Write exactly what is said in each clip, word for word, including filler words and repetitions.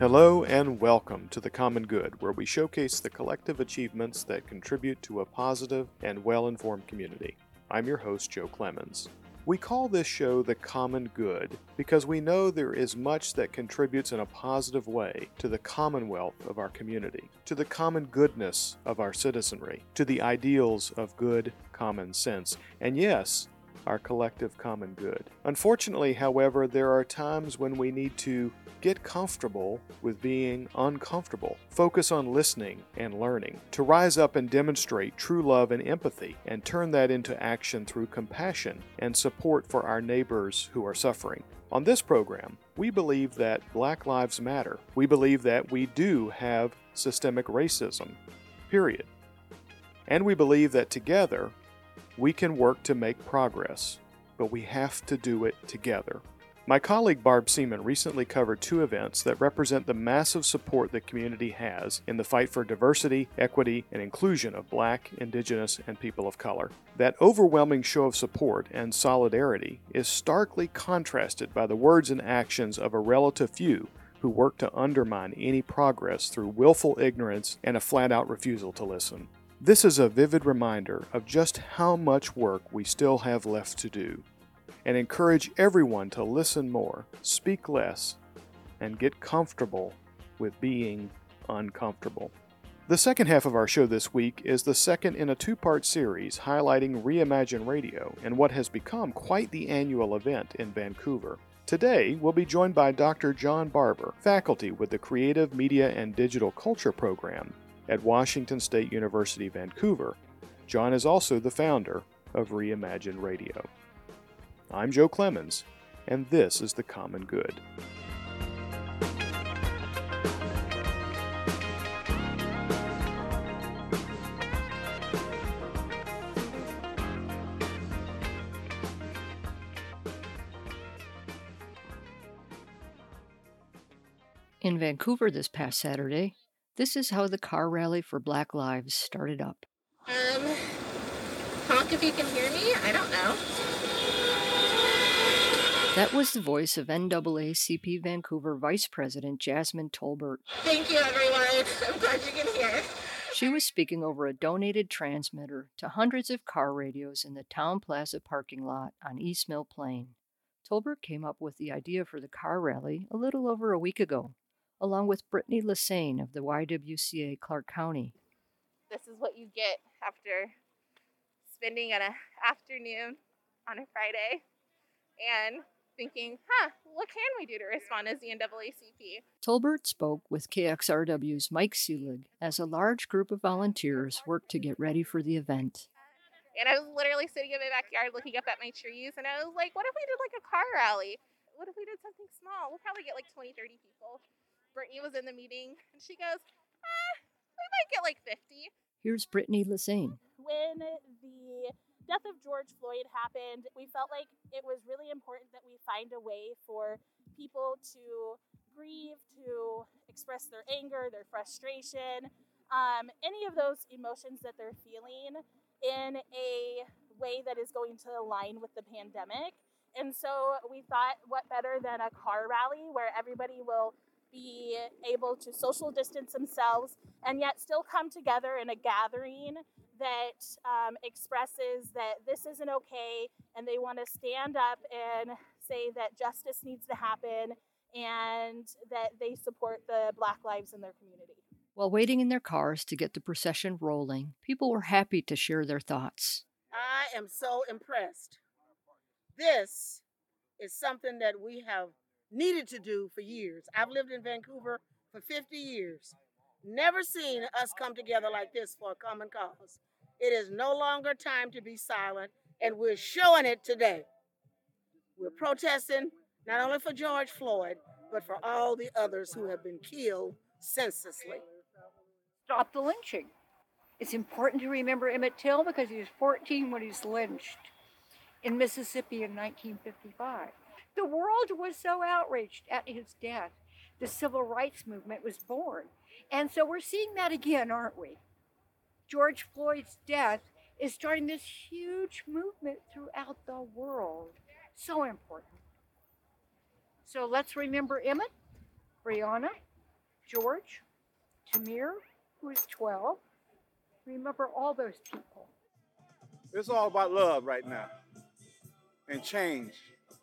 Hello and welcome to The Common Good, where we showcase the collective achievements that contribute to a positive and well-informed community. I'm your host, Joe Clemens. We call this show The Common Good because we know there is much that contributes in a positive way to the commonwealth of our community, to the common goodness of our citizenry, to the ideals of good common sense, and yes, our collective common good. Unfortunately, however, there are times when we need to get comfortable with being uncomfortable, focus on listening and learning, to rise up and demonstrate true love and empathy, and turn that into action through compassion and support for our neighbors who are suffering. On this program, we believe that Black Lives Matter. We believe that we do have systemic racism, period. And we believe that together, we can work to make progress, but we have to do it together. My colleague Barb Seaman recently covered two events that represent the massive support the community has in the fight for diversity, equity, and inclusion of Black, Indigenous, and people of color. That overwhelming show of support and solidarity is starkly contrasted by the words and actions of a relative few who work to undermine any progress through willful ignorance and a flat-out refusal to listen. This is a vivid reminder of just how much work we still have left to do, and encourage everyone to listen more, speak less, and get comfortable with being uncomfortable. The second half of our show this week is the second in a two-part series highlighting Reimagine Radio and what has become quite the annual event in Vancouver. Today, we'll be joined by Doctor John Barber, faculty with the Creative Media and Digital Culture program at Washington State University, Vancouver. John is also the founder of Reimagine Radio. I'm Joe Clemens, and this is The Common Good. In Vancouver this past Saturday, this is how the car rally for Black Lives started up. Um, honk if you can hear me? I don't know. That was the voice of N double A C P Vancouver Vice President Jasmine Tolbert. Thank you, everyone. I'm glad you can hear. She was speaking over a donated transmitter to hundreds of car radios in the Town Plaza parking lot on East Mill Plain. Tolbert came up with the idea for the car rally a little over a week ago, along with Brittany Lassane of the Y W C A Clark County. This is what you get after spending an afternoon on a Friday and thinking, huh, what can we do to respond as the N double A C P? Tolbert spoke with K X R W's Mike Seelig as a large group of volunteers worked to get ready for the event. And I was literally sitting in my backyard looking up at my trees, and I was like, what if we did like a car rally? What if we did something small? We'll probably get like twenty, thirty people. Brittany was in the meeting, and she goes, ah, we might get like fifty. Here's Brittany Lassane. When the death of George Floyd happened, we felt like it was really important that we find a way for people to grieve, to express their anger, their frustration, um, any of those emotions that they're feeling in a way that is going to align with the pandemic. And so we thought, what better than a car rally where everybody will be able to social distance themselves and yet still come together in a gathering that um, expresses that this isn't okay, and they want to stand up and say that justice needs to happen and that they support the Black lives in their community. While waiting in their cars to get the procession rolling, people were happy to share their thoughts. I am so impressed. This is something that we have needed to do for years. I've lived in Vancouver for fifty years. Never seen us come together like this for a common cause. It is no longer time to be silent, and we're showing it today. We're protesting not only for George Floyd, but for all the others who have been killed senselessly. Stop the lynching. It's important to remember Emmett Till because he was fourteen when he was lynched in Mississippi in nineteen fifty-five. The world was so outraged at his death. The civil rights movement was born. And so we're seeing that again, aren't we? George Floyd's death is starting this huge movement throughout the world. So important. So let's remember Emmett, Breonna, George, Tamir, who is twelve. Remember all those people. It's all about love right now and change.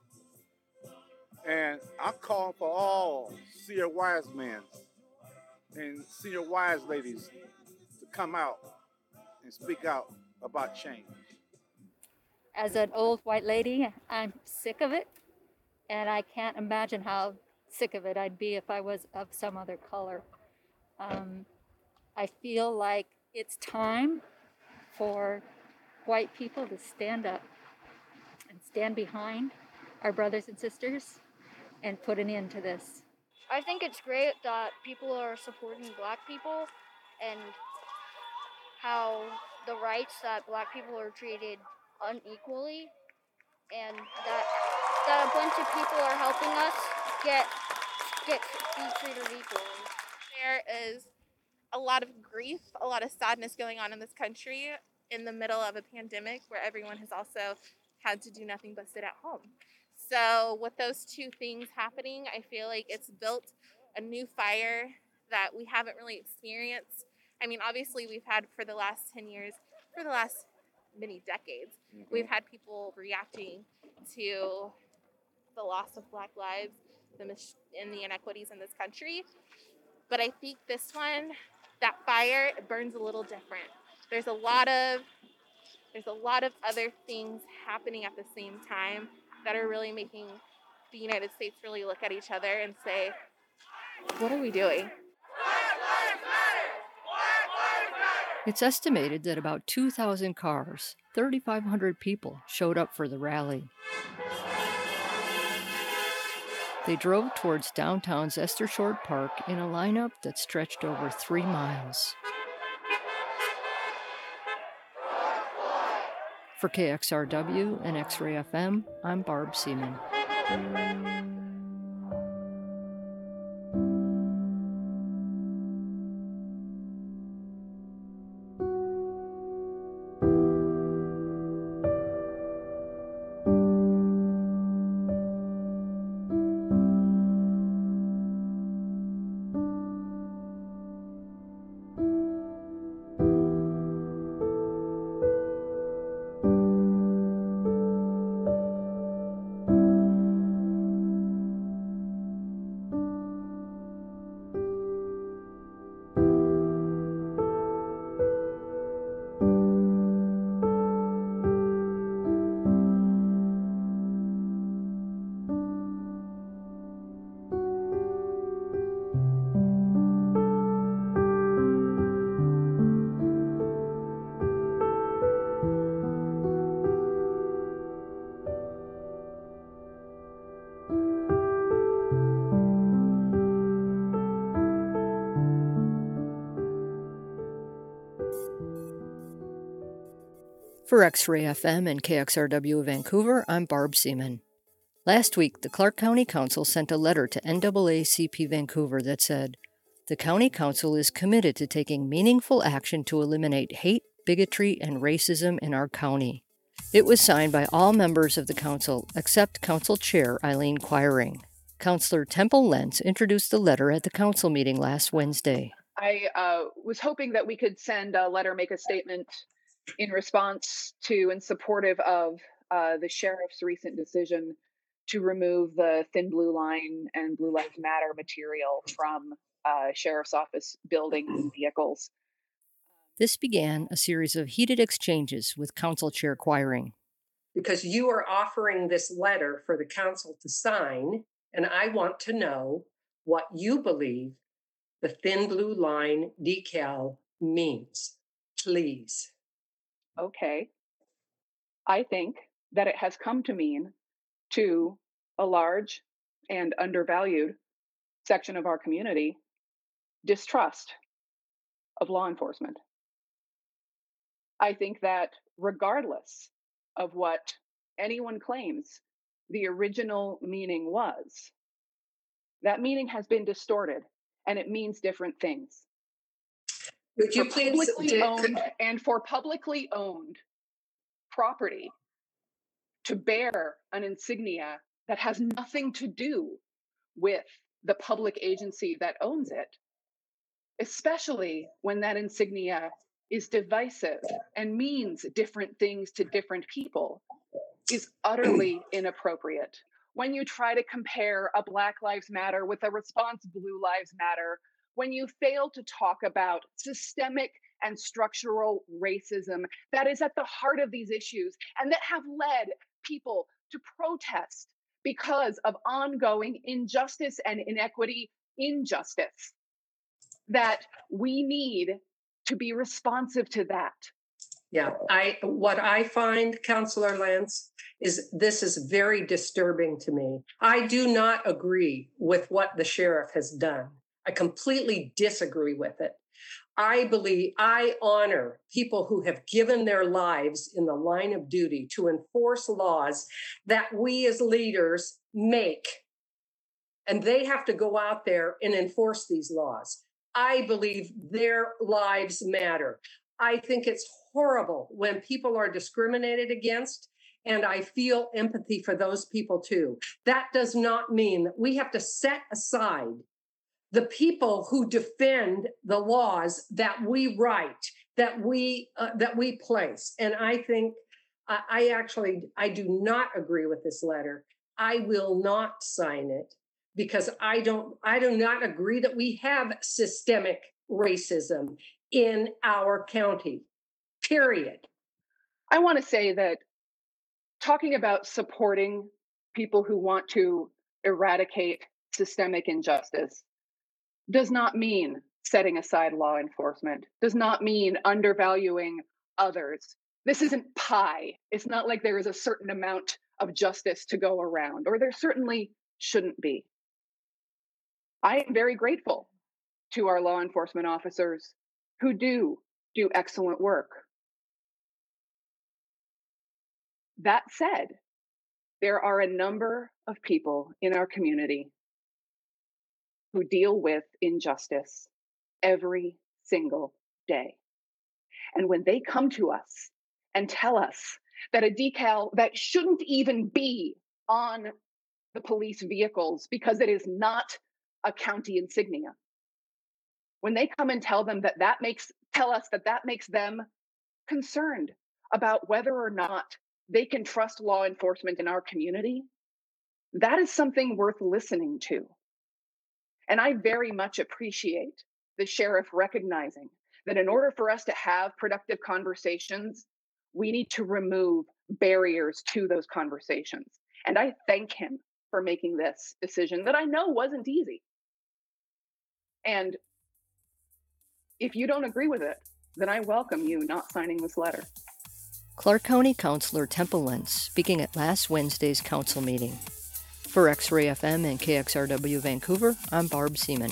And I'm calling for all senior wise men and senior wise ladies to come out and speak out about change. As an old white lady, I'm sick of it, and I can't imagine how sick of it I'd be if I was of some other color. Um, I feel like it's time for white people to stand up and stand behind our brothers and sisters and put an end to this. I think it's great that people are supporting black people and how the rights that black people are treated unequally, and that that a bunch of people are helping us get get be treated equally. There is a lot of grief, a lot of sadness going on in this country in the middle of a pandemic where everyone has also had to do nothing but sit at home. So with those two things happening, I feel like it's built a new fire that we haven't really experienced. I mean, obviously we've had for the last ten years, for the last many decades, mm-hmm. we've had people reacting to the loss of black lives the mis- and the inequities in this country. But I think this one, that fire, it burns a little different. There's a lot of there's a lot of other things happening at the same time that are really making the United States really look at each other and say, what are we doing? It's estimated that about two thousand cars, thirty-five hundred people, showed up for the rally. They drove towards downtown's Esther Short Park in a lineup that stretched over three miles. For K X R W and X-Ray F M, I'm Barb Seaman. For X-Ray F M and K X R W Vancouver, I'm Barb Seaman. Last week, the Clark County Council sent a letter to N double A C P Vancouver that said, "The County Council is committed to taking meaningful action to eliminate hate, bigotry, and racism in our county." It was signed by all members of the council except Council Chair Eileen Quiring. Councillor Temple Lentz introduced the letter at the council meeting last Wednesday. I uh, was hoping that we could send a letter, make a statement in response to and supportive of uh, the sheriff's recent decision to remove the thin blue line and Blue Lives Matter material from uh, sheriff's office buildings and vehicles. This began a series of heated exchanges with Council Chair Quiring. Because you are offering this letter for the council to sign, and I want to know what you believe the thin blue line decal means. Please. Okay. I think that it has come to mean to a large and undervalued section of our community distrust of law enforcement. I think that regardless of what anyone claims the original meaning was, that meaning has been distorted and it means different things. Would you for please publicly did, owned could... and for publicly owned property to bear an insignia that has nothing to do with the public agency that owns it especially when that insignia is divisive and means different things to different people, is utterly inappropriate. When you try to compare a Black Lives Matter with a response Blue Lives Matter, when you fail to talk about systemic and structural racism that is at the heart of these issues and that have led people to protest because of ongoing injustice and inequity, injustice, that we need to be responsive to that. Yeah, I what I find, Councillor Lance, is this is very disturbing to me. I do not agree with what the sheriff has done. I completely disagree with it. I believe I honor people who have given their lives in the line of duty to enforce laws that we as leaders make. And they have to go out there and enforce these laws. I believe their lives matter. I think it's horrible when people are discriminated against, and I feel empathy for those people too. That does not mean that we have to set aside the people who defend the laws that we write, that we uh, that we place. And I think uh, I actually I do not agree with this letter. I will not sign it because I don't I do not agree that we have systemic racism in our county. Period. I want to say that talking about supporting people who want to eradicate systemic injustice does not mean setting aside law enforcement, does not mean undervaluing others. This isn't pie. It's not like there is a certain amount of justice to go around, or there certainly shouldn't be. I am very grateful to our law enforcement officers who do do excellent work. That said, there are a number of people in our community who deal with injustice every single day. And when they come to us and tell us that a decal that shouldn't even be on the police vehicles because it is not a county insignia, when they come and tell them that that makes, tell us that that makes them concerned about whether or not they can trust law enforcement in our community, that is something worth listening to. And I very much appreciate the sheriff recognizing that in order for us to have productive conversations, we need to remove barriers to those conversations. And I thank him for making this decision that I know wasn't easy. And if you don't agree with it, then I welcome you not signing this letter. Clark County Councilor Temple Lentz speaking at last Wednesday's council meeting. For X-Ray F M and K X R W Vancouver, I'm Barb Seaman.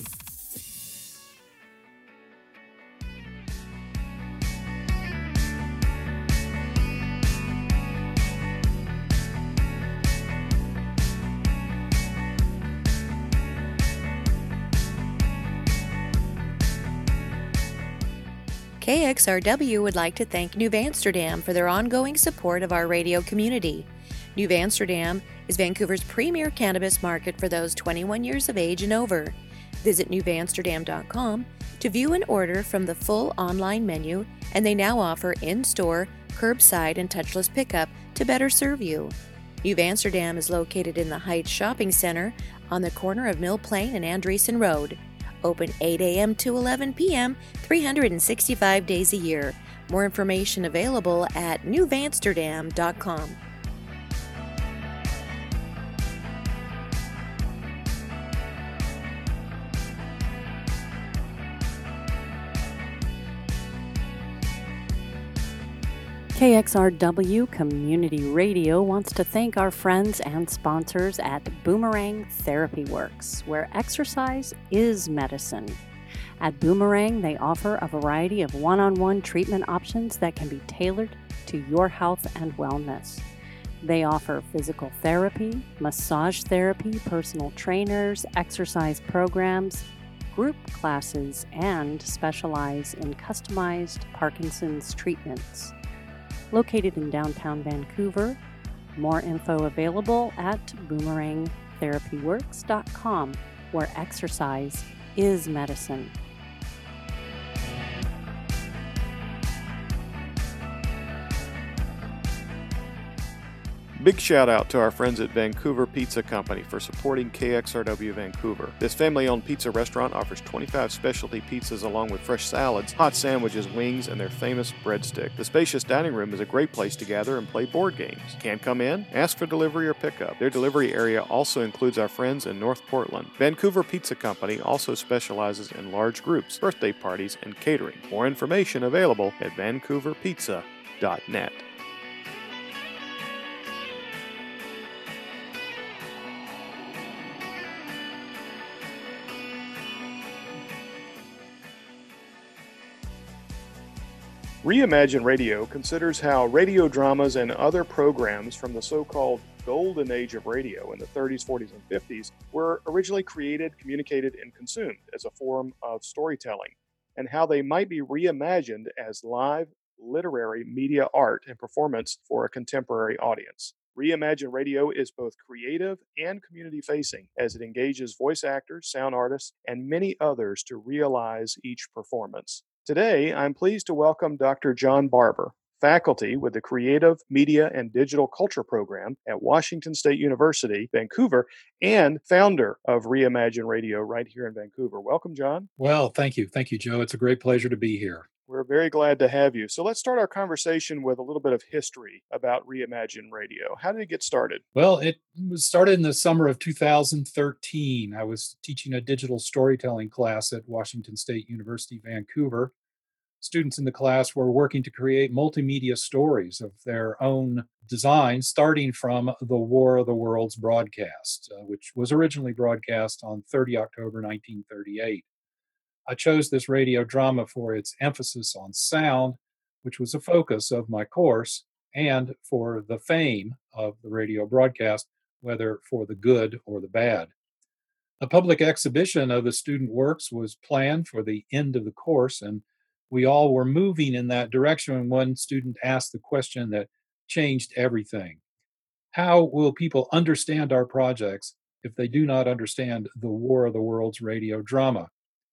K X R W would like to thank New Amsterdam for their ongoing support of our radio community. New Amsterdam is Vancouver's premier cannabis market for those twenty-one years of age and over. Visit new amsterdam dot com to view and order from the full online menu, and they now offer in-store, curbside, and touchless pickup to better serve you. New Amsterdam is located in the Heights Shopping Center on the corner of Mill Plain and Andresen Road. Open eight a.m. to eleven p.m., three hundred sixty-five days a year. More information available at new amsterdam dot com. K X R W Community Radio wants to thank our friends and sponsors at Boomerang Therapy Works, where exercise is medicine. At Boomerang, they offer a variety of one-on-one treatment options that can be tailored to your health and wellness. They offer physical therapy, massage therapy, personal trainers, exercise programs, group classes, and specialize in customized Parkinson's treatments. Located in downtown Vancouver. More info available at boomerang therapy works dot com, where exercise is medicine. Big shout out to our friends at Vancouver Pizza Company for supporting K X R W Vancouver. This family-owned pizza restaurant offers twenty-five specialty pizzas along with fresh salads, hot sandwiches, wings, and their famous breadstick. The spacious dining room is a great place to gather and play board games. Can't come in? Ask for delivery or pickup. Their delivery area also includes our friends in North Portland. Vancouver Pizza Company also specializes in large groups, birthday parties, and catering. More information available at vancouver pizza dot net. Reimagine Radio considers how radio dramas and other programs from the so-called golden age of radio in the thirties, forties, and fifties were originally created, communicated, and consumed as a form of storytelling, and how they might be reimagined as live literary media art and performance for a contemporary audience. Reimagine Radio is both creative and community-facing as it engages voice actors, sound artists, and many others to realize each performance. Today, I'm pleased to welcome Doctor John Barber, faculty with the Creative Media and Digital Culture Program at Washington State University, Vancouver, and founder of Reimagine Radio right here in Vancouver. Welcome, John. Well, thank you. Thank you, Joe. It's a great pleasure to be here. We're very glad to have you. So let's start our conversation with a little bit of history about Reimagine Radio. How did it get started? Well, it was started in the summer of two thousand thirteen. I was teaching a digital storytelling class at Washington State University, Vancouver. Students in the class were working to create multimedia stories of their own design, starting from the War of the Worlds broadcast, uh, which was originally broadcast on the thirtieth of October, nineteen thirty-eight. I chose this radio drama for its emphasis on sound, which was a focus of my course, and for the fame of the radio broadcast, whether for the good or the bad. A public exhibition of the student works was planned for the end of the course, and we all were moving in that direction when one student asked the question that changed everything. How will people understand our projects if they do not understand the War of the Worlds radio drama?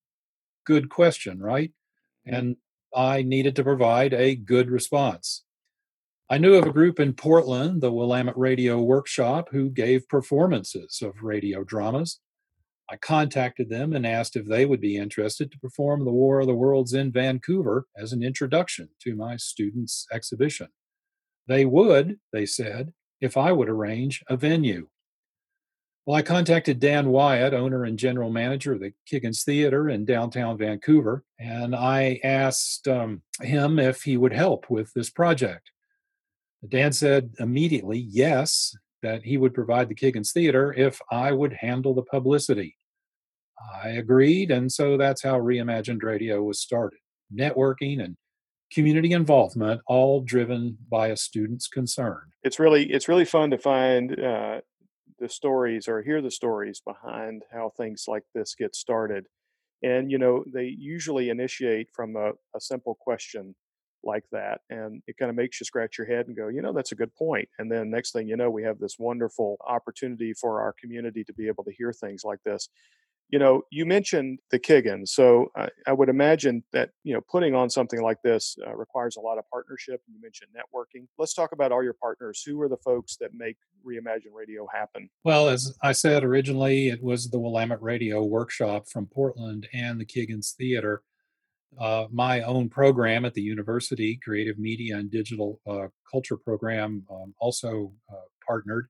Good question, right? And I needed to provide a good response. I knew of a group in Portland, the Willamette Radio Workshop, who gave performances of radio dramas. I contacted them and asked if they would be interested to perform the War of the Worlds in Vancouver as an introduction to my students' exhibition. They would, they said, if I would arrange a venue. Well, I contacted Dan Wyatt, owner and general manager of the Kiggins Theater in downtown Vancouver, and I asked um, him if he would help with this project. Dan said immediately yes, that he would provide the Kiggins Theater if I would handle the publicity. I agreed, and so that's how Reimagined Radio was started. Networking and community involvement, all driven by a student's concern. It's really it's really fun to find uh, the stories or hear the stories behind how things like this get started. And, you know, they usually initiate from a, a simple question like that. And it kind of makes you scratch your head and go, you know, that's a good point. And then next thing you know, we have this wonderful opportunity for our community to be able to hear things like this. You know, you mentioned the Kiggins, so I, I would imagine that, you know, putting on something like this uh, requires a lot of partnership. You mentioned networking. Let's talk about all your partners. Who are the folks that make Reimagine Radio happen? Well, as I said originally, it was the Willamette Radio Workshop from Portland and the Kiggins Theater. Uh, my own program at the university, Creative Media and Digital uh, Culture Program, um, also uh, partnered.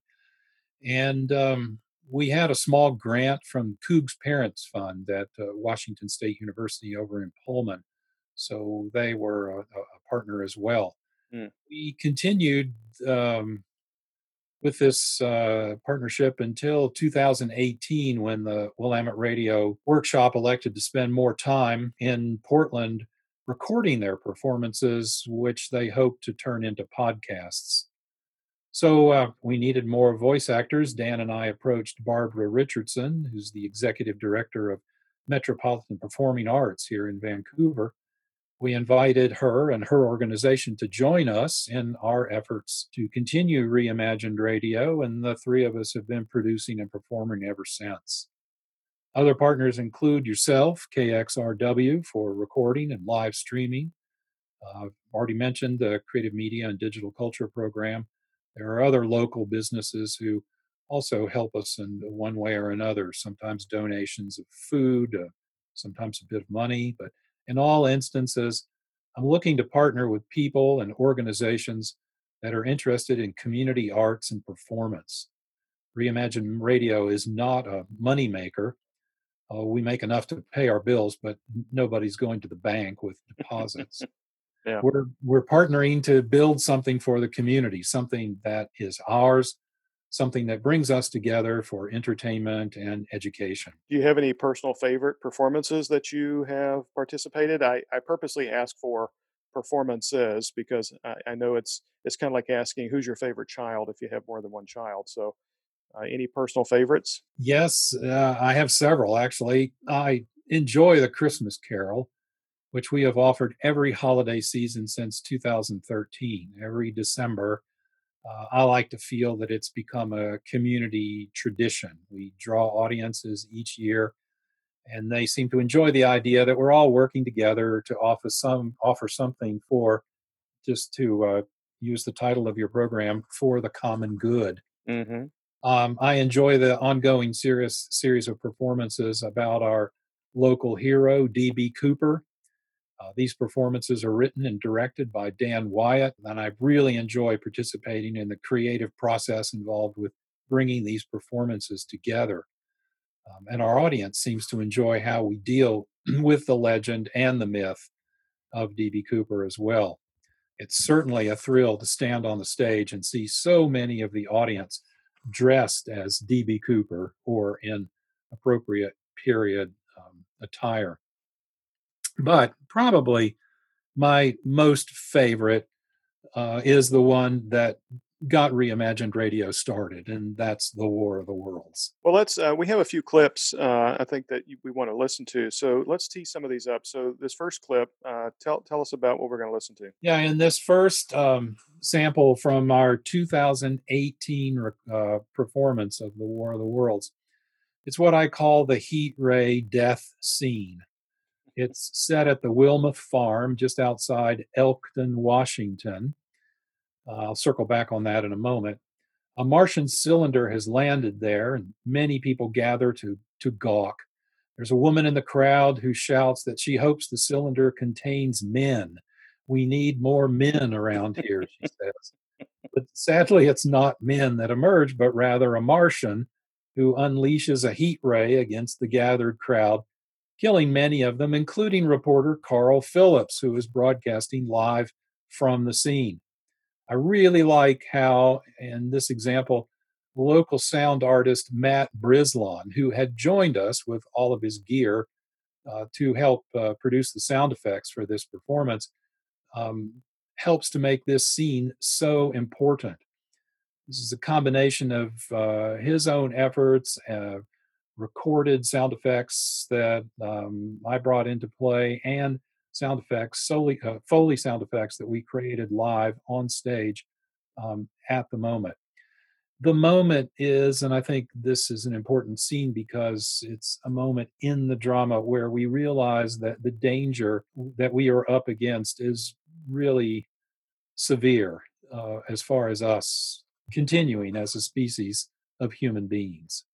And um, we had a small grant from Cougs Parents Fund at uh, Washington State University over in Pullman. So they were a, a partner as well. Mm. We continued um, with this uh, partnership until two thousand eighteen, when the Willamette Radio Workshop elected to spend more time in Portland recording their performances, which they hoped to turn into podcasts. So uh, we needed more voice actors. Dan and I approached Barbara Richardson, who's the executive director of Metropolitan Performing Arts here in Vancouver. We invited her and her organization to join us in our efforts to continue Reimagined Radio, and the three of us have been producing and performing ever since. Other partners include yourself, K X R W, for recording and live streaming. Uh, I've already mentioned the Creative Media and Digital Culture Program. There are other local businesses who also help us in one way or another, sometimes donations of food, uh, sometimes a bit of money, but in all instances, I'm looking to partner with people and organizations that are interested in community arts and performance. Reimagine Radio is not a moneymaker. Uh, we make enough to pay our bills, but nobody's going to the bank with deposits. Yeah. We're we're partnering to build something for the community, something that is ours, something that brings us together for entertainment and education. Do you have any personal favorite performances that you have participated? I, I purposely ask for performances because I, I know it's it's kind of like asking who's your favorite child if you have more than one child. So uh, any personal favorites? Yes, uh, I have several, actually. I enjoy the Christmas Carol, which we have offered every holiday season since two thousand thirteen. Every December, uh, I like to feel that it's become a community tradition. We draw audiences each year, and they seem to enjoy the idea that we're all working together to offer some offer something for, just to uh, use the title of your program, for the common good. Mm-hmm. Um, I enjoy the ongoing series series of performances about our local hero, D B Cooper. Uh, these performances are written and directed by Dan Wyatt, and I really enjoy participating in the creative process involved with bringing these performances together. Um, and our audience seems to enjoy how we deal with the legend and the myth of D B Cooper as well. It's certainly a thrill to stand on the stage and see so many of the audience dressed as D B Cooper or in appropriate period um, attire. But probably my most favorite uh, is the one that got Reimagined Radio started, and that's The War of the Worlds. Well, let's. Uh, we have a few clips uh, I think that you, we want to listen to. So let's tee some of these up. So this first clip, uh, tell tell us about what we're going to listen to. Yeah, in this first um, sample from our two thousand eighteen uh, performance of The War of the Worlds, it's what I call the heat ray death scene. It's set at the Wilmoth Farm just outside Elkton, Washington. Uh, I'll circle back on that in a moment. A Martian cylinder has landed there, and many people gather to, to gawk. There's a woman in the crowd who shouts that she hopes the cylinder contains men. We need more men around here, she says. But sadly, it's not men that emerge, but rather a Martian who unleashes a heat ray against the gathered crowd, killing many of them, including reporter Carl Phillips, who is broadcasting live from the scene. I really like how, in this example, local sound artist Matt Brislon, who had joined us with all of his gear uh, to help uh, produce the sound effects for this performance, um, helps to make this scene so important. This is a combination of uh, his own efforts, uh, recorded sound effects that um, I brought into play, and sound effects, solely, uh, Foley sound effects that we created live on stage um, at the moment. The moment is, and I think this is an important scene because it's a moment in the drama where we realize that the danger that we are up against is really severe uh, as far as us continuing as a species of human beings.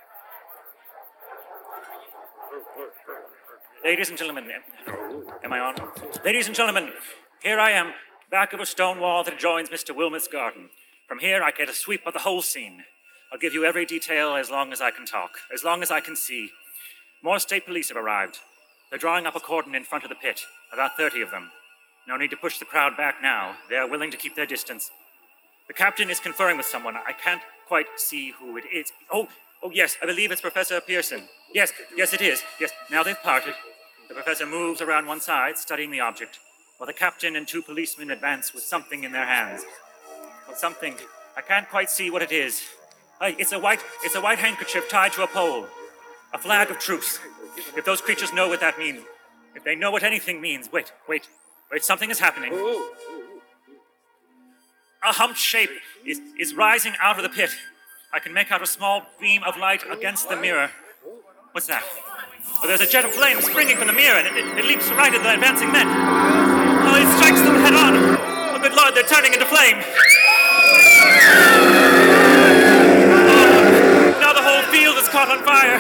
Ladies and gentlemen, am I on? Ladies and gentlemen, here I am, back of a stone wall that adjoins Mister Wilmoth's garden. From here, I get a sweep of the whole scene. I'll give you every detail as long as I can talk, as long as I can see. More state police have arrived. They're drawing up a cordon in front of the pit, about thirty of them. No need to push the crowd back now. They're willing to keep their distance. The captain is conferring with someone. I can't quite see who it is. Oh, oh yes, I believe it's Professor Pearson. Yes, yes it is. Yes, now they've parted. The professor moves around one side, studying the object, while the captain and two policemen advance with something in their hands. Well, something. I can't quite see what it is. Hey, it's a white, it's a white handkerchief tied to a pole. A flag of truce. If those creatures know what that means, if they know what anything means, wait, wait, wait, something is happening. A humped shape is, is rising out of the pit. I can make out a small beam of light against the mirror. What's that? Oh, there's a jet of flame springing from the mirror, and it, it, it leaps right at the advancing men. Oh, it strikes them head on. Oh, good Lord, they're turning into flame. Now the whole field is caught on fire.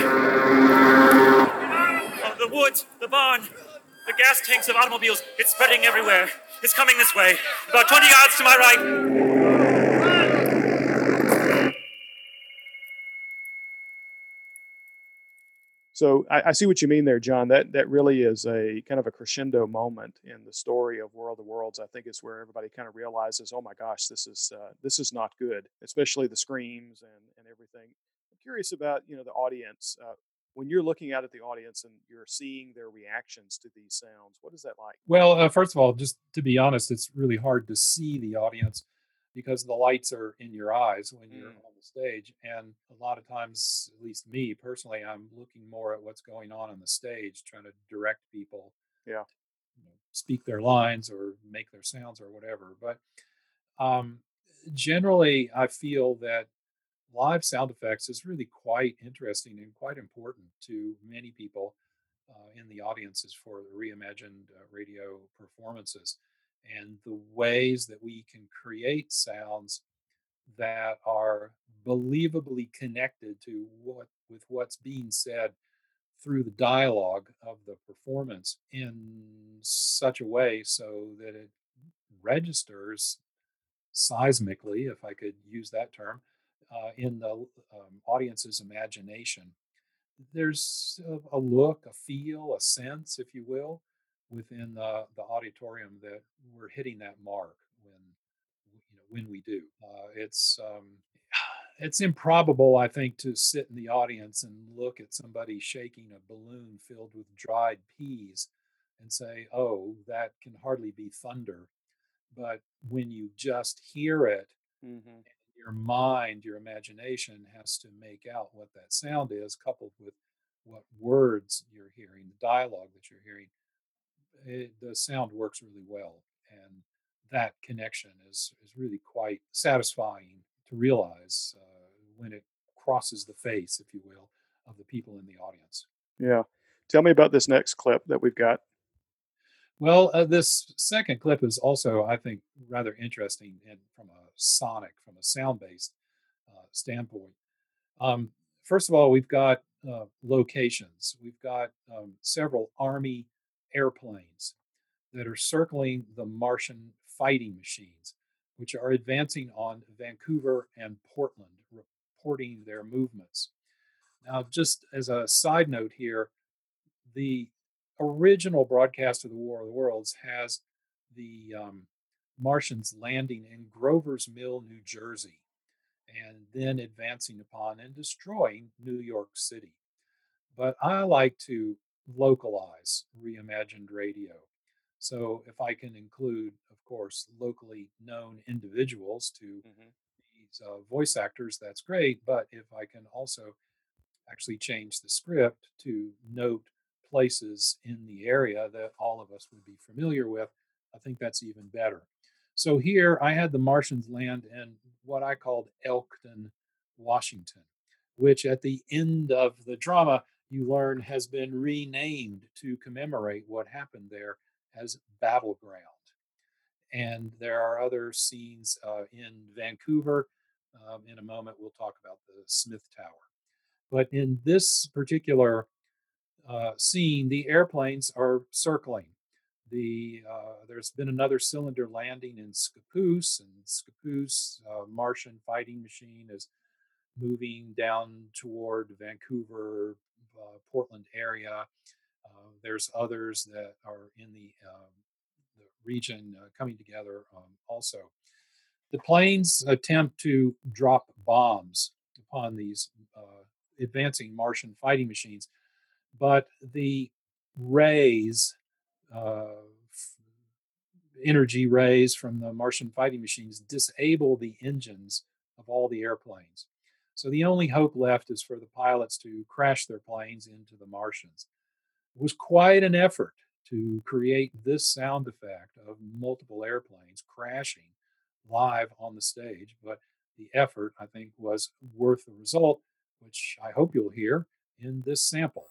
Oh, the woods, the barn, the gas tanks of automobiles, it's spreading everywhere. It's coming this way, about twenty yards to my right. So I, I see what you mean there, John. That that really is a kind of a crescendo moment in the story of World of Worlds. I think it's where everybody kind of realizes, oh my gosh, this is uh, this is not good, especially the screams and, and everything. I'm curious about you know the audience. Uh, when you're looking out at the audience and you're seeing their reactions to these sounds, what is that like? Well, uh, first of all, just to be honest, it's really hard to see the audience because the lights are in your eyes when you're mm. on the stage. And a lot of times, at least me personally, I'm looking more at what's going on on the stage, trying to direct people, yeah, you know, speak their lines or make their sounds or whatever. But um, generally, I feel that live sound effects is really quite interesting and quite important to many people uh, in the audiences for the reimagined uh, radio performances. And the ways that we can create sounds that are believably connected to what with what's being said through the dialogue of the performance in such a way so that it registers seismically, if I could use that term, uh, in the um, audience's imagination. There's a, a look, a feel, a sense, if you will, within the, the auditorium that we're hitting that mark when you know when we do. Uh, it's um, it's improbable, I think, to sit in the audience and look at somebody shaking a balloon filled with dried peas and say, "Oh, that can hardly be thunder." But when you just hear it, mm-hmm. your mind, your imagination has to make out what that sound is, coupled with what words you're hearing, the dialogue that you're hearing. It, the sound works really well, and that connection is is really quite satisfying to realize uh, when it crosses the face, if you will, of the people in the audience. Yeah. Tell me about this next clip that we've got. Well, uh, this second clip is also, I think, rather interesting and from a sonic, from a sound-based uh, standpoint. Um, first of all, we've got uh, locations. We've got um, several Army airplanes that are circling the Martian fighting machines, which are advancing on Vancouver and Portland, reporting their movements. Now, just as a side note here, the original broadcast of the War of the Worlds has the um, Martians landing in Grover's Mill, New Jersey, and then advancing upon and destroying New York City. But I like to localize reimagined radio. So if I can include, of course, locally known individuals to mm-hmm. these uh, voice actors, that's great. But if I can also actually change the script to note places in the area that all of us would be familiar with, I think that's even better. So here I had the Martians land in what I called Elkton, Washington, which at the end of the drama, you learn has been renamed to commemorate what happened there as Battleground. And there are other scenes uh, in Vancouver. Um, in a moment, we'll talk about the Smith Tower. But in this particular uh, scene, the airplanes are circling. The uh, there's been another cylinder landing in Scappoose, and Scappoose uh, Martian fighting machine is moving down toward Vancouver, uh, Portland area. Uh, there's others that are in the, um, the region uh, coming together um, also. The planes attempt to drop bombs upon these uh, advancing Martian fighting machines, but the rays, uh, energy rays from the Martian fighting machines disable the engines of all the airplanes. So the only hope left is for the pilots to crash their planes into the Martians. It was quite an effort to create this sound effect of multiple airplanes crashing live on the stage, but the effort, I think, was worth the result, which I hope you'll hear in this sample.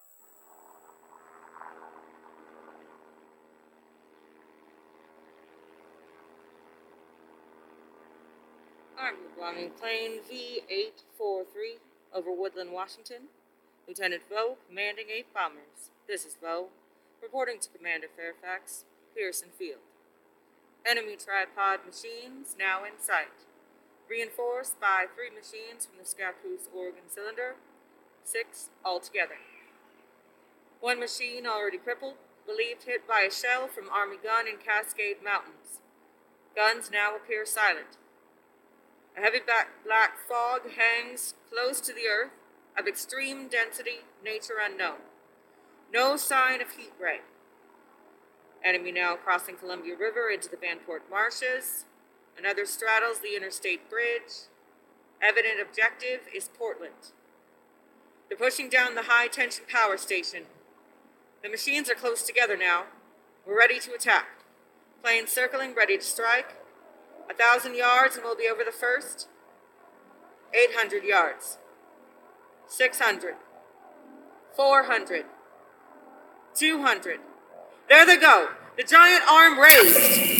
I'm the Bombing plane V eight four three over Woodland, Washington. Lieutenant Vo, commanding eight bombers. This is Vo, reporting to Commander Fairfax, Pearson Field. Enemy tripod machines now in sight. Reinforced by three machines from the Scappoose Oregon cylinder, six altogether. One machine already crippled, believed hit by a shell from Army gun in Cascade Mountains. Guns now appear silent. A heavy black fog hangs close to the earth, of extreme density, nature unknown. No sign of heat ray. Enemy now crossing Columbia River into the Vanport Marshes. Another straddles the interstate bridge. Evident objective is Portland. They're pushing down the high-tension power station. The machines are close together now. We're ready to attack. Plane circling, ready to strike. A thousand yards and we'll be over the first. Eight hundred yards. Six hundred. Four hundred. Two hundred. There they go. The giant arm raised.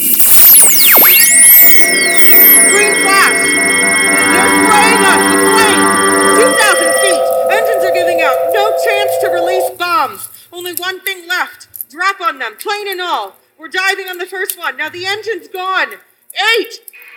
Green flash. They're spraying us with flame. Two thousand feet. Engines are giving out. No chance to release bombs. Only one thing left. Drop on them, plane and all. We're diving on the first one. Now the engine's gone. Eight.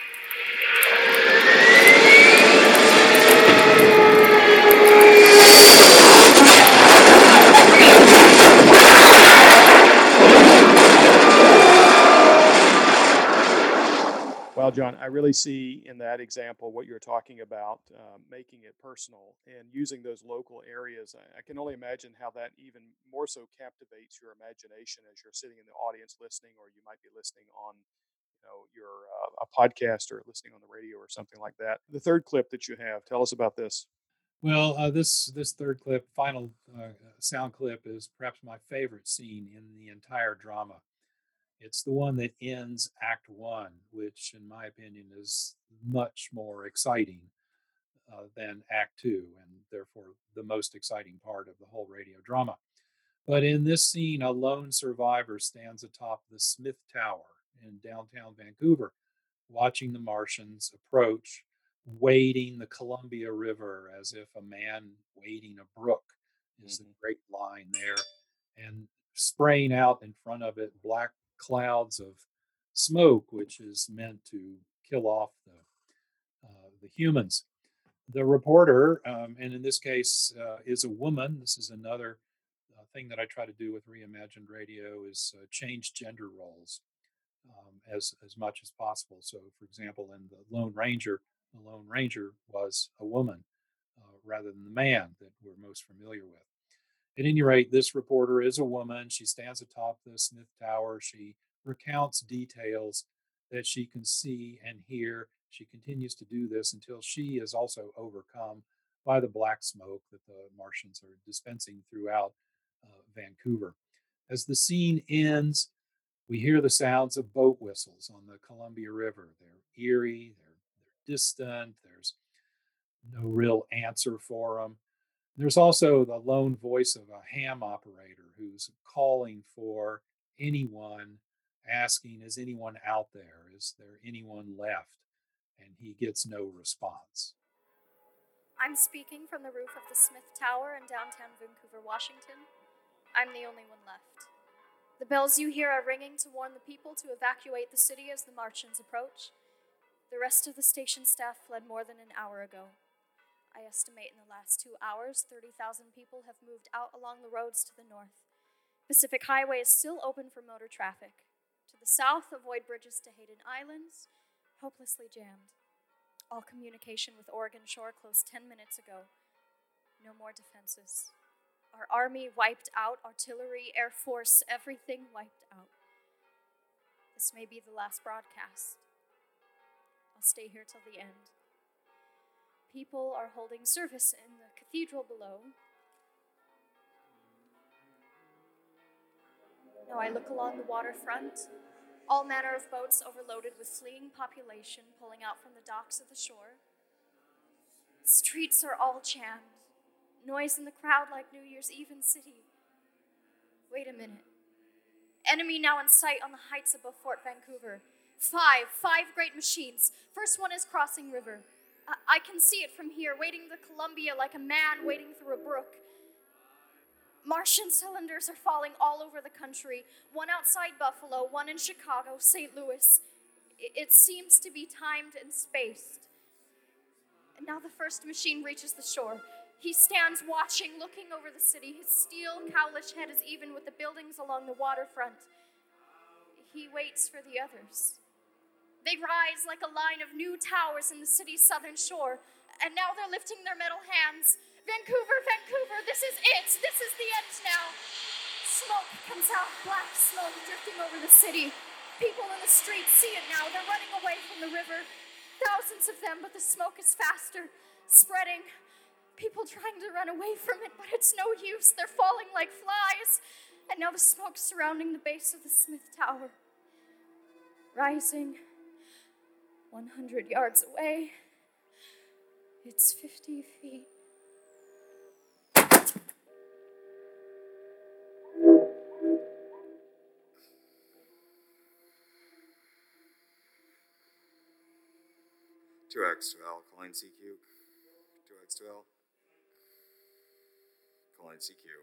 Well, John, I really see in that example what you're talking about, uh, making it personal and using those local areas. I, I can only imagine how that even more so captivates your imagination as you're sitting in the audience listening, or you might be listening on, you know, your uh, a podcast or listening on the radio or something like that. The third clip that you have, tell us about this. Well, uh, this this third clip, final uh, sound clip, is perhaps my favorite scene in the entire drama. It's the one that ends Act One, which, in my opinion, is much more exciting uh, than Act Two, and therefore the most exciting part of the whole radio drama. But in this scene, a lone survivor stands atop the Smith Tower in downtown Vancouver, watching the Martians approach, wading the Columbia River as if a man wading a brook is mm-hmm. the great line there, and spraying out in front of it black clouds of smoke, which is meant to kill off the uh, the humans. The reporter, um, and in this case uh, is a woman. This is another uh, thing that I try to do with Reimagined Radio, is uh, change gender roles um, as as much as possible. So, for example, in the Lone Ranger, the Lone Ranger was a woman uh, rather than the man that we're most familiar with. At any rate, this reporter is a woman. She stands atop the Smith Tower. She recounts details that she can see and hear. She continues to do this until she is also overcome by the black smoke that the Martians are dispensing throughout uh, Vancouver. As the scene ends, we hear the sounds of boat whistles on the Columbia River. They're eerie, they're, they're distant, there's no real answer for them. There's also the lone voice of a ham operator who's calling for anyone, asking, is anyone out there? Is there anyone left? And he gets no response. I'm speaking from the roof of the Smith Tower in downtown Vancouver, Washington. I'm the only one left. The bells you hear are ringing to warn the people to evacuate the city as the Martians approach. The rest of the station staff fled more than an hour ago. I estimate in the last two hours, thirty thousand people have moved out along the roads to the north. Pacific Highway is still open for motor traffic. To the south, avoid bridges to Hayden Islands, hopelessly jammed. All communication with Oregon Shore closed ten minutes ago. No more defenses. Our army wiped out, artillery, air force, everything wiped out. This may be the last broadcast. I'll stay here till the end. People are holding service in the cathedral below. Now I look along the waterfront, all manner of boats overloaded with fleeing population pulling out from the docks of the shore. The streets are all jammed, noise in the crowd like New Year's Eve in city. Wait a minute. Enemy now in sight on the heights above Fort Vancouver. Five, five great machines. First one is crossing river. I-, I can see it from here, wading the Columbia like a man wading through a brook. Martian cylinders are falling all over the country, one outside Buffalo, one in Chicago, Saint Louis. It seems to be timed and spaced. And now the first machine reaches the shore. He stands watching, looking over the city. His steel, cowlish head is even with the buildings along the waterfront. He waits for the others. They rise like a line of new towers in the city's southern shore, and now they're lifting their metal hands. Vancouver, Vancouver, this is it. This is the end now. Smoke comes out, black smoke drifting over the city. People in the streets see it now. They're running away from the river. Thousands of them, but the smoke is faster, spreading. People trying to run away from it, but it's no use. They're falling like flies. And now the smoke's surrounding the base of the Smith Tower. Rising one hundred yards away. It's fifty feet. two x to L, colon C Q. two x to L, colon C Q.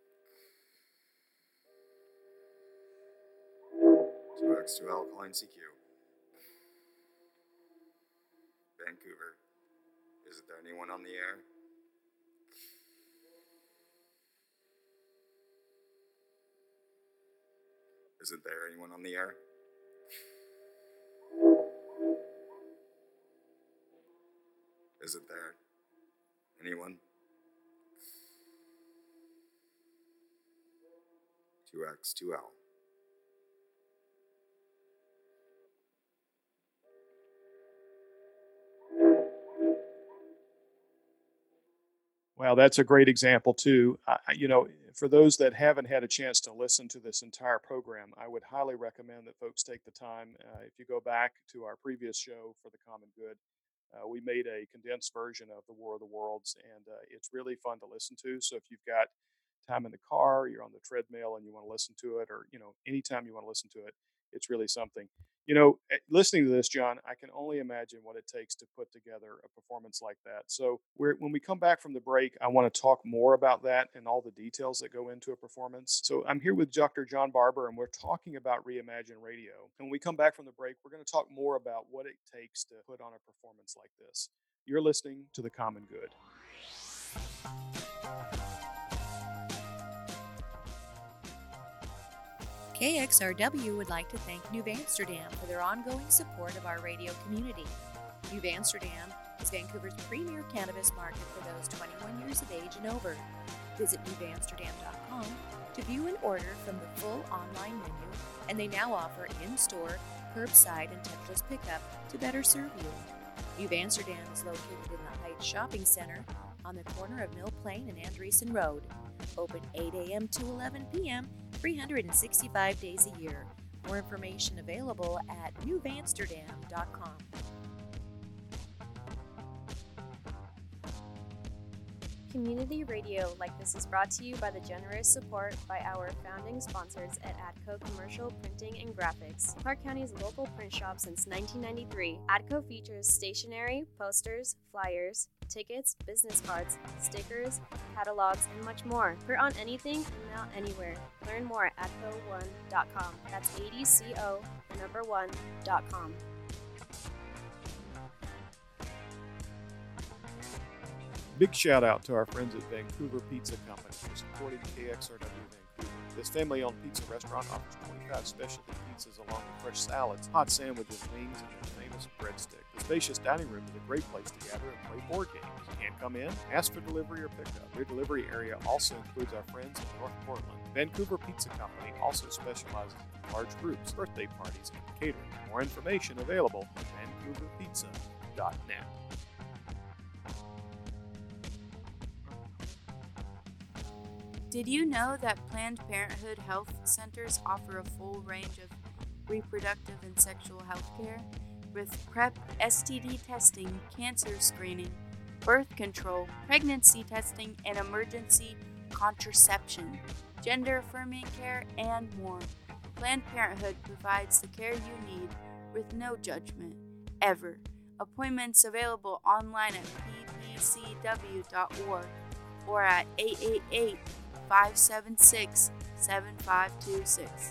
two x to L, colon C Q. Vancouver. Is there anyone on the air? Isn't there anyone on the air? Isn't there anyone? two x two L. Well, that's a great example too. Uh, you know, for those that haven't had a chance to listen to this entire program, I would highly recommend that folks take the time. Uh, if you go back to our previous show for the common good, uh, we made a condensed version of the War of the Worlds, and uh, it's really fun to listen to. So if you've got time in the car, you're on the treadmill, and you want to listen to it, or you know, anytime you want to listen to it, it's really something. You know, listening to this, John, I can only imagine what it takes to put together a performance like that. So we're, when we come back from the break, I want to talk more about that and all the details that go into a performance. So I'm here with Doctor John Barber, and we're talking about Reimagine Radio. And when we come back from the break, we're going to talk more about what it takes to put on a performance like this. You're listening to The Common Good. K X R W would like to thank New Amsterdam for their ongoing support of our radio community. New Amsterdam is Vancouver's premier cannabis market for those twenty-one years of age and over. Visit new amsterdam dot com to view and order from the full online menu, and they now offer in-store, curbside, and touchless pickup to better serve you. New Amsterdam is located in the Heights Shopping Center on the corner of Mill Plain and Andreessen Road. Open eight a.m. to eleven p.m. three hundred sixty-five days a year. More information available at new amsterdam dot com. Community radio like this is brought to you by the generous support by our founding sponsors at ADCO Commercial Printing and Graphics, Clark County's local print shop since nineteen ninety-three. ADCO features stationery, posters, flyers, tickets, business cards, stickers, catalogs, and much more. Print on anything, email anywhere. Learn more at adco one dot com. That's A D C O, the number one, dot com. Big shout out to our friends at Vancouver Pizza Company for supporting K X R W Vancouver. This family-owned pizza restaurant offers twenty-five specialty pizzas along with fresh salads, hot sandwiches, wings, and their famous breadstick. The spacious dining room is a great place to gather and play board games. Can't come in? Ask for delivery or pickup. Their delivery area also includes our friends in North Portland. Vancouver Pizza Company also specializes in large groups, birthday parties, and catering. More information available at vancouver pizza dot net. Did you know that Planned Parenthood health centers offer a full range of reproductive and sexual health care? With PrEP, S T D testing, cancer screening, birth control, pregnancy testing, and emergency contraception, gender-affirming care, and more. Planned Parenthood provides the care you need with no judgment, ever. Appointments available online at p p c w dot org or at eight eight eight, five seven six, seven five two six.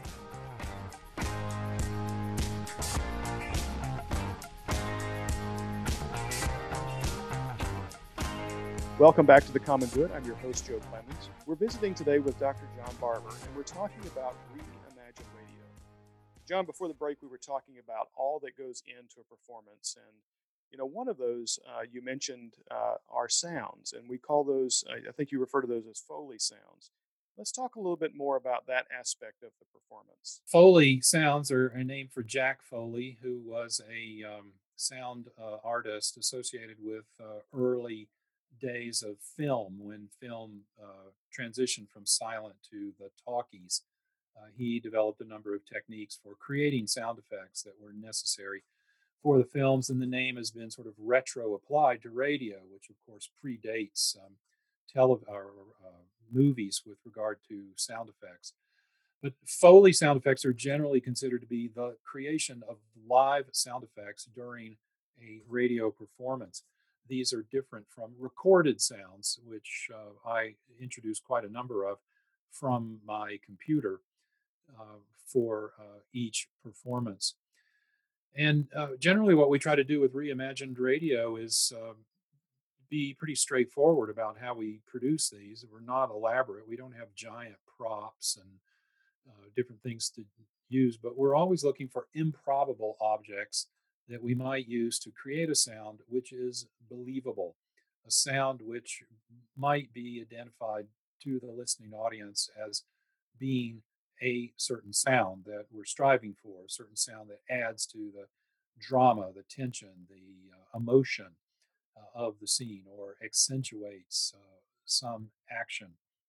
Welcome back to The Common Good. I'm your host, Joe Clemens. We're visiting today with Doctor John Barber, and we're talking about Reimagine Radio. John, before the break, we were talking about all that goes into a performance. And, you know, one of those, uh, you mentioned uh, are sounds, and we call those, I think you refer to those as Foley sounds. Let's talk a little bit more about that aspect of the performance. Foley sounds are a name for Jack Foley, who was a um, sound uh, artist associated with uh, early days of film, when film uh, transitioned from silent to the talkies. Uh, he developed a number of techniques for creating sound effects that were necessary for the films, and the name has been sort of retro applied to radio, which of course predates um, tele- or, uh, movies with regard to sound effects. But Foley sound effects are generally considered to be the creation of live sound effects during a radio performance. These are different from recorded sounds, which uh, I introduced quite a number of from my computer uh, for uh, each performance. And uh, generally what we try to do with Reimagined Radio is uh, be pretty straightforward about how we produce these. We're not elaborate. We don't have giant props and uh, different things to use, but we're always looking for improbable objects that we might use to create a sound which is believable, a sound which might be identified to the listening audience as being a certain sound that we're striving for, a certain sound that adds to the drama, the tension, the uh, emotion uh, of the scene, or accentuates uh, some action.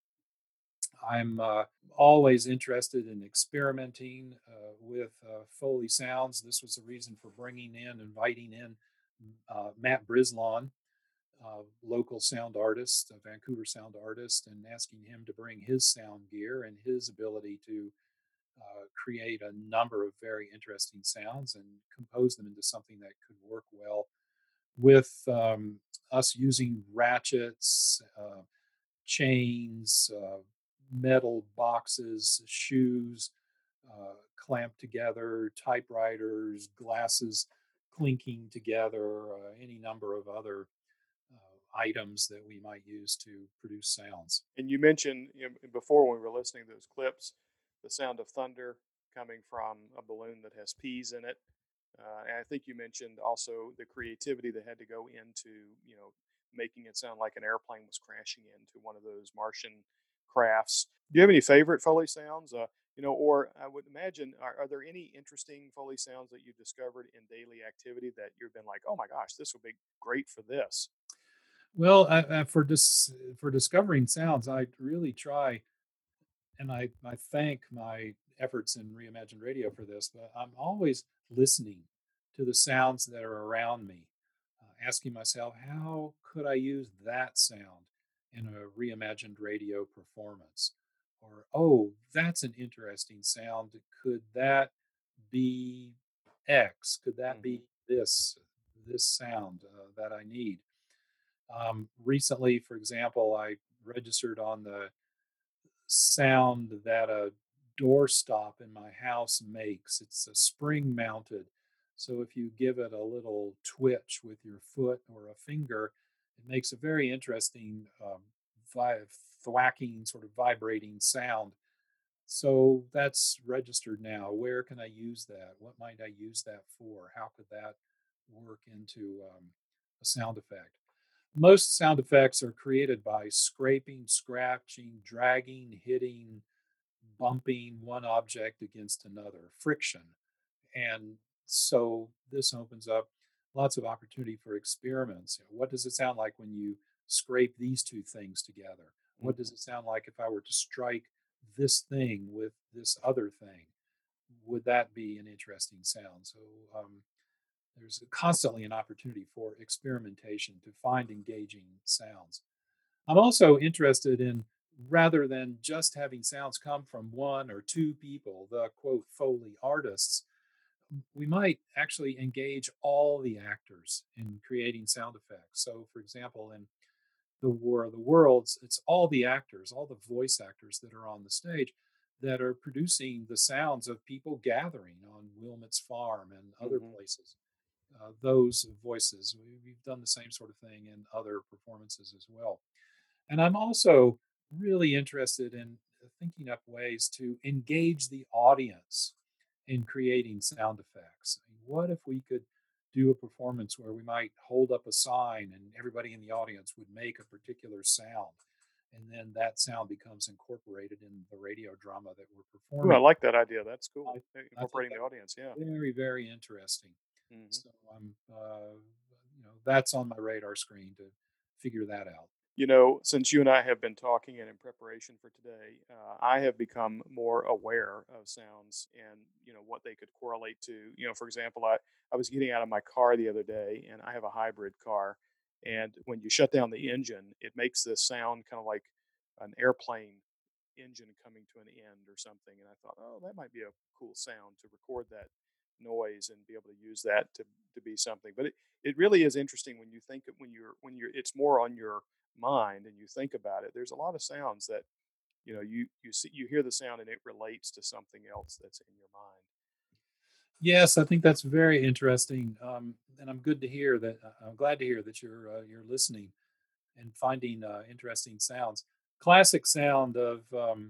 I'm uh, always interested in experimenting uh, with uh, Foley sounds. This was the reason for bringing in, inviting in uh, Matt Brislon, uh, local sound artist, a Vancouver sound artist, and asking him to bring his sound gear and his ability to uh, create a number of very interesting sounds and compose them into something that could work well with um, us using ratchets, uh, chains, uh, metal boxes, shoes uh, clamped together, typewriters, glasses clinking together, uh, any number of other uh, items that we might use to produce sounds. And you mentioned, you know, before when we were listening to those clips, the sound of thunder coming from a balloon that has peas in it. Uh, and I think you mentioned also the creativity that had to go into, you know, making it sound like an airplane was crashing into one of those Martian crafts. Do you have any favorite Foley sounds? Uh, you know, or I would imagine, are, are there any interesting Foley sounds that you've discovered in daily activity that you've been like, oh my gosh, this would be great for this? Well, uh, uh, for dis- for discovering sounds, I really try, and I, I thank my efforts in Reimagined Radio for this, but I'm always listening to the sounds that are around me, uh, asking myself, how could I use that sound in a Reimagined Radio performance? Or, oh, that's an interesting sound. Could that be X? Could that be this, this sound uh, that I need? Um, recently, for example, I registered on the sound that a doorstop in my house makes. It's a spring mounted. So if you give it a little twitch with your foot or a finger, it makes a very interesting um, vi- thwacking, sort of vibrating sound. So that's registered now. Where can I use that? What might I use that for? How could that work into um, a sound effect? Most sound effects are created by scraping, scratching, dragging, hitting, bumping one object against another, friction. And so this opens up lots of opportunity for experiments. You know, what does it sound like when you scrape these two things together? What does it sound like if I were to strike this thing with this other thing? Would that be an interesting sound? So um, there's constantly an opportunity for experimentation to find engaging sounds. I'm also interested in, rather than just having sounds come from one or two people, the quote Foley artists, we might actually engage all the actors in creating sound effects. So, for example, in the War of the Worlds, it's all the actors, all the voice actors that are on the stage that are producing the sounds of people gathering on Wilmot's farm and other Mhm. places. Uh, those voices, we, we've done the same sort of thing in other performances as well. And I'm also really interested in thinking up ways to engage the audience in creating sound effects. I mean, what if we could do a performance where we might hold up a sign and everybody in the audience would make a particular sound, and then that sound becomes incorporated in the radio drama that we're Ooh, I performing? like that idea. That's cool. I, I think Incorporating the that's audience. Yeah. very, very interesting. Mhm. So I'm, uh, you know, that's on my radar screen to figure that out. You know, since you and I have been talking and in preparation for today, uh, I have become more aware of sounds and, you know, what they could correlate to. You know, for example, I, I was getting out of my car the other day and I have a hybrid car. And when you shut down the engine, it makes this sound kind of like an airplane engine coming to an end or something. And I thought, oh, that might be a cool sound to record that noise and be able to use that to, to be something. But it, it really is interesting when you think of- when you're when you're it's more on your mind and you think about it. There's a lot of sounds that you know you you see you hear the sound and it relates to something else that's in your mind. Yes, I think that's very interesting, um, and I'm good to hear that. uh, I'm glad to hear that you're uh, you're listening and finding uh, interesting sounds. Classic sound of um,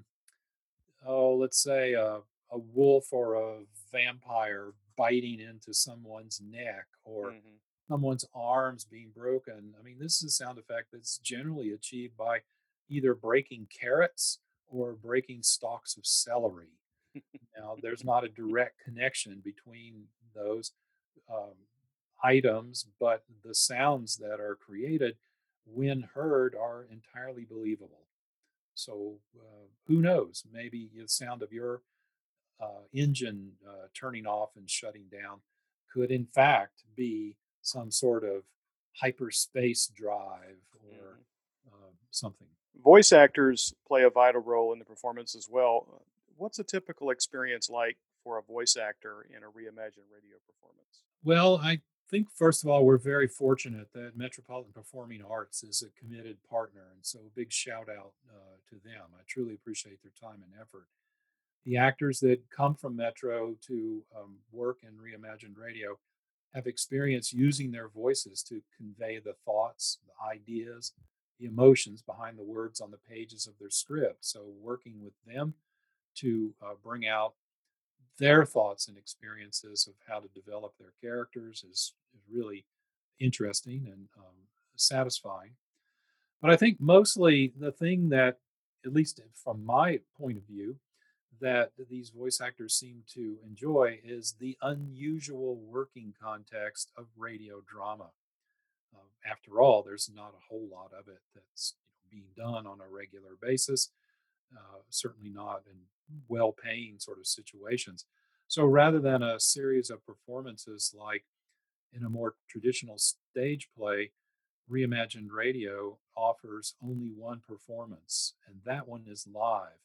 oh, let's say a, a wolf or a vampire biting into someone's neck or Hmm. someone's arms being broken. I mean, this is a sound effect that's generally achieved by either breaking carrots or breaking stalks of celery. Now, there's not a direct connection between those um, items, but the sounds that are created when heard are entirely believable. So, uh, who knows? Maybe the sound of your uh, engine uh, turning off and shutting down could, in fact, be some sort of hyperspace drive or Hmm. uh, something. Voice actors play a vital role in the performance as well. What's a typical experience like for a voice actor in a reimagined radio performance? Well, I think, first of all, we're very fortunate that Metropolitan Performing Arts is a committed partner. And so, a big shout out uh, to them. I truly appreciate their time and effort. The actors that come from Metro to um, work in reimagined radio have experience using their voices to convey the thoughts, the ideas, the emotions behind the words on the pages of their script. So, working with them to uh, bring out their thoughts and experiences of how to develop their characters is, is really interesting and um, satisfying. But I think mostly the thing that, at least from my point of view, that these voice actors seem to enjoy is the unusual working context of radio drama. Uh, after all, there's not a whole lot of it that's you know, being done on a regular basis, uh, certainly not in well paying sort of situations. So rather than a series of performances like in a more traditional stage play, Reimagined Radio offers only one performance, and that one is live.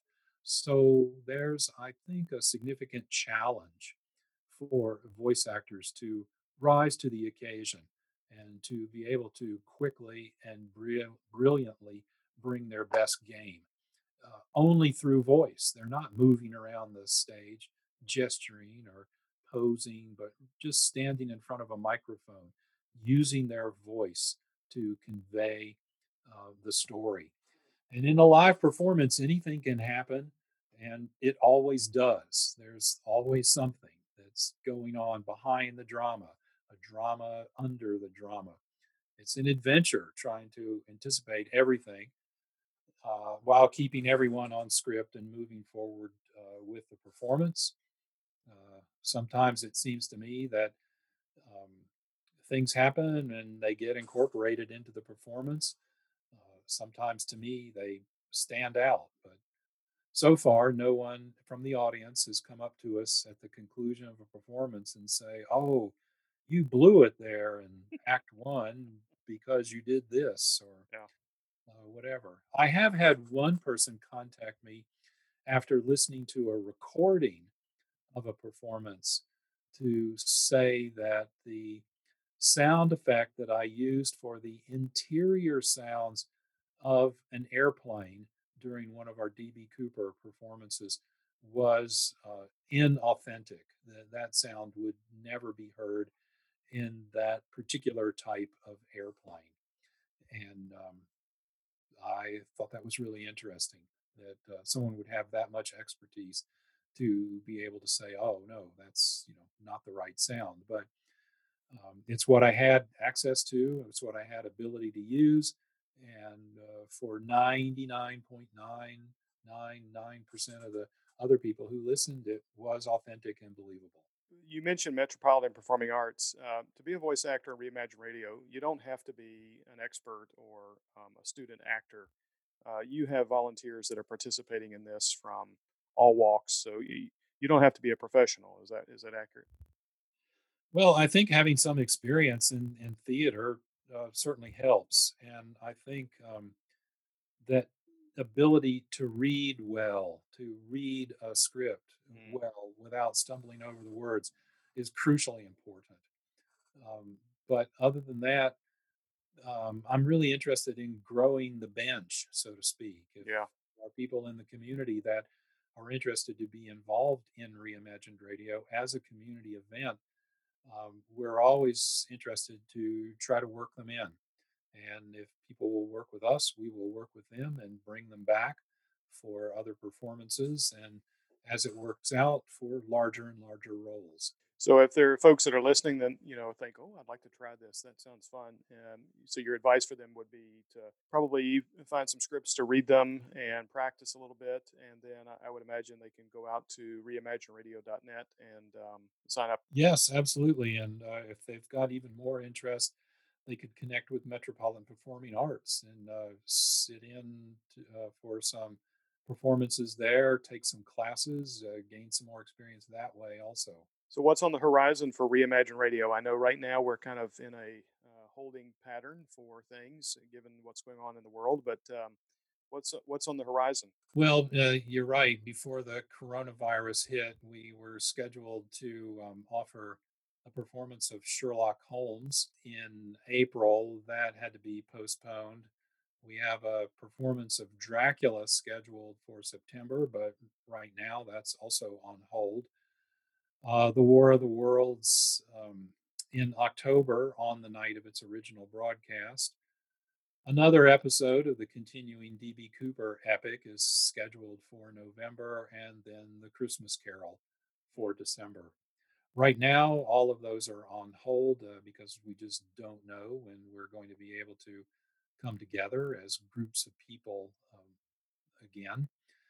So there's, I think, a significant challenge for voice actors to rise to the occasion and to be able to quickly and brill- brilliantly bring their best game uh, only through voice. They're not moving around the stage, gesturing or posing, but just standing in front of a microphone, using their voice to convey uh, the story. And in a live performance, anything can happen, and it always does. There's always something that's going on behind the drama, a drama under the drama. It's an adventure trying to anticipate everything uh, while keeping everyone on script and moving forward uh, with the performance. Uh, sometimes it seems to me that um, things happen and they get incorporated into the performance. Uh, sometimes to me, they stand out. But so far, no one from the audience has come up to us at the conclusion of a performance and say, "Oh, you blew it there in Act One because you did this," or Yeah. uh, whatever. I have had one person contact me after listening to a recording of a performance to say that the sound effect that I used for the interior sounds of an airplane during one of our D B Cooper performances was uh, inauthentic. That, that sound would never be heard in that particular type of airplane. And um, I thought that was really interesting that uh, someone would have that much expertise to be able to say, oh, no, that's, you know, not the right sound. But um, it's what I had access to. It's what I had ability to use. And uh, for ninety-nine point nine nine nine percent of the other people who listened, it was authentic and believable. You mentioned Metropolitan Performing Arts. Uh, to be a voice actor in Reimagine Radio, you don't have to be an expert or um, a student actor. Uh, you have volunteers that are participating in this from all walks, so you, you don't have to be a professional. Is that is that accurate? Well, I think having some experience in, in theater uh, certainly helps. And I think um, that ability to read well, to read a script mm. well without stumbling over the words is crucially important. Um, but other than that, um, I'm really interested in growing the bench, so to speak. If yeah. there are people in the community that are interested to be involved in Reimagined Radio as a community event, Um, we're always interested to try to work them in. And if people will work with us, we will work with them and bring them back for other performances. And as it works out, for larger and larger roles. So if there are folks that are listening, then, you know, think, oh, I'd like to try this. That sounds fun. And so your advice for them would be to probably find some scripts to read them and practice a little bit. And then I would imagine they can go out to reimagine radio dot net and um, sign up. Yes, absolutely. And uh, if they've got even more interest, they could connect with Metropolitan Performing Arts and uh, sit in to, uh, for some performances there, take some classes, uh, gain some more experience that way also. So what's on the horizon for Reimagine Radio? I know right now we're kind of in a uh, holding pattern for things, given what's going on in the world, but um, what's what's on the horizon? Well, uh, you're right. Before the coronavirus hit, we were scheduled to um, offer a performance of Sherlock Holmes in April. That had to be postponed. We have a performance of Dracula scheduled for September, but right now that's also on hold. Uh, the War of the Worlds um, in October on the night of its original broadcast. Another episode of the continuing D B Cooper epic is scheduled for November, and then the Christmas Carol for December. Right now, all of those are on hold uh, because we just don't know when we're going to be able to come together as groups of people um, again.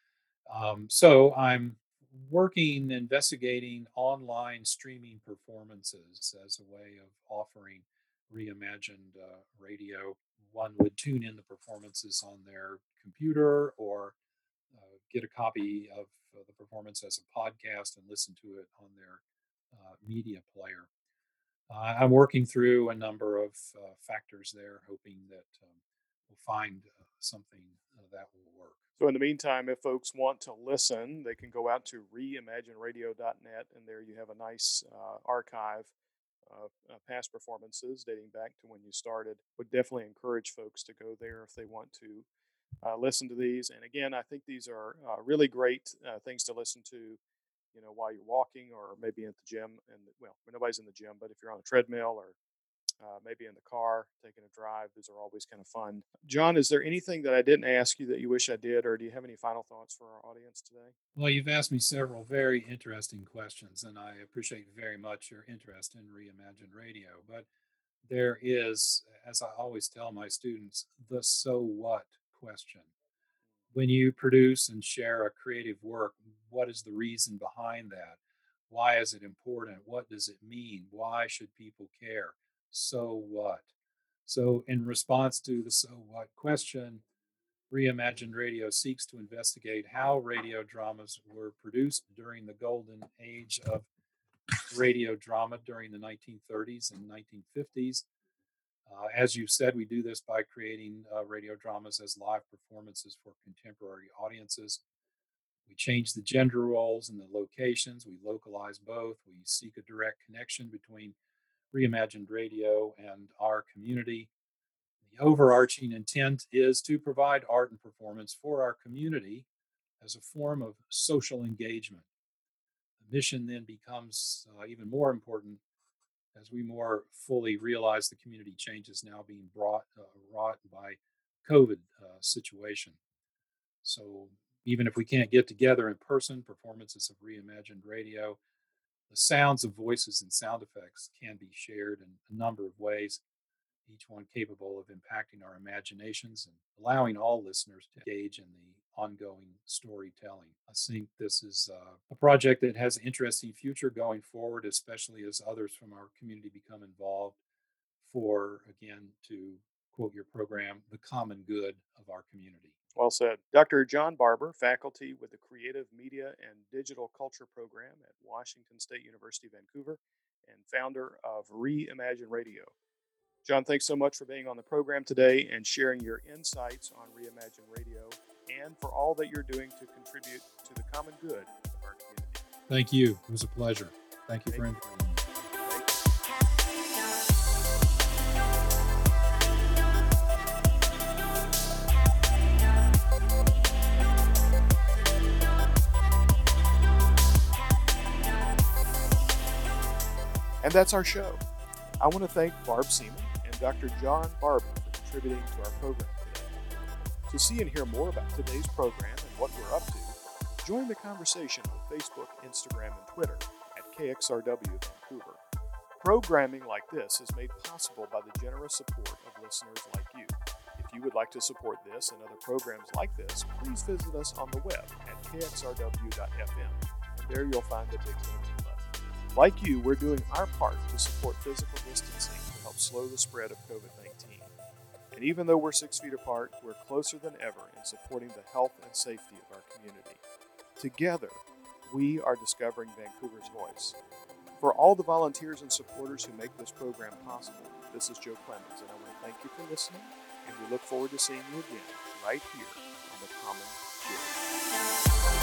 Um, so I'm working, investigating online streaming performances as a way of offering Reimagined uh, Radio. One would tune in the performances on their computer or uh, get a copy of uh, the performance as a podcast and listen to it on their uh, media player. Uh, I'm working through a number of uh, factors there, hoping that um, we'll find uh, something uh, that will work. So in the meantime, if folks want to listen, they can go out to reimagine radio dot net, and there you have a nice uh, archive of uh, past performances dating back to when you started. Would definitely encourage folks to go there if they want to uh, listen to these. And again, I think these are uh, really great uh, things to listen to, you know, while you're walking or maybe at the gym. And well, nobody's in the gym, but if you're on a treadmill or Uh, maybe in the car, taking a drive. These are always kind of fun. John, is there anything that I didn't ask you that you wish I did, or do you have any final thoughts for our audience today? Well, you've asked me several very interesting questions, and I appreciate very much your interest in Reimagined Radio. But there is, as I always tell my students, the so what question. When you produce and share a creative work, what is the reason behind that? Why is it important? What does it mean? Why should people care? So what? So in response to the so what question, Reimagined Radio seeks to investigate how radio dramas were produced during the golden age of radio drama during the nineteen thirties and nineteen fifties. Uh, as you said, we do this by creating uh, radio dramas as live performances for contemporary audiences. We change the gender roles and the locations. We localize both. We seek a direct connection between Reimagined Radio and our community. The overarching intent is to provide art and performance for our community as a form of social engagement. The mission then becomes uh, even more important as we more fully realize the community changes now being brought uh, wrought by COVID uh, situation. So even if we can't get together in person, performances of Reimagined Radio, the sounds of voices and sound effects can be shared in a number of ways, each one capable of impacting our imaginations and allowing all listeners to engage in the ongoing storytelling. I think this is uh, a project that has an interesting future going forward, especially as others from our community become involved for, again, to quote your program, the common good of our community. Well said. Doctor John Barber, faculty with the Creative Media and Digital Culture Program at Washington State University, Vancouver, and founder of Reimagined Radio. John, thanks so much for being on the program today and sharing your insights on Reimagined Radio and for all that you're doing to contribute to the common good of our community. Thank you. It was a pleasure. Thank you Thank for you. inviting me. And that's our show. I want to thank Barb Seaman and Doctor John Barber for contributing to our program today. To see and hear more about today's program and what we're up to, join the conversation on Facebook, Instagram, and Twitter at K X R W Vancouver. Programming like this is made possible by the generous support of listeners like you. If you would like to support this and other programs like this, please visit us on the web at K X R W dot F M, and there you'll find the big donate button. Like you, we're doing our part to support physical distancing to help slow the spread of COVID nineteen. And even though we're six feet apart, we're closer than ever in supporting the health and safety of our community. Together, we are discovering Vancouver's voice. For all the volunteers and supporters who make this program possible, this is Joe Clemens, and I want to thank you for listening, and we look forward to seeing you again right here on The Common Good.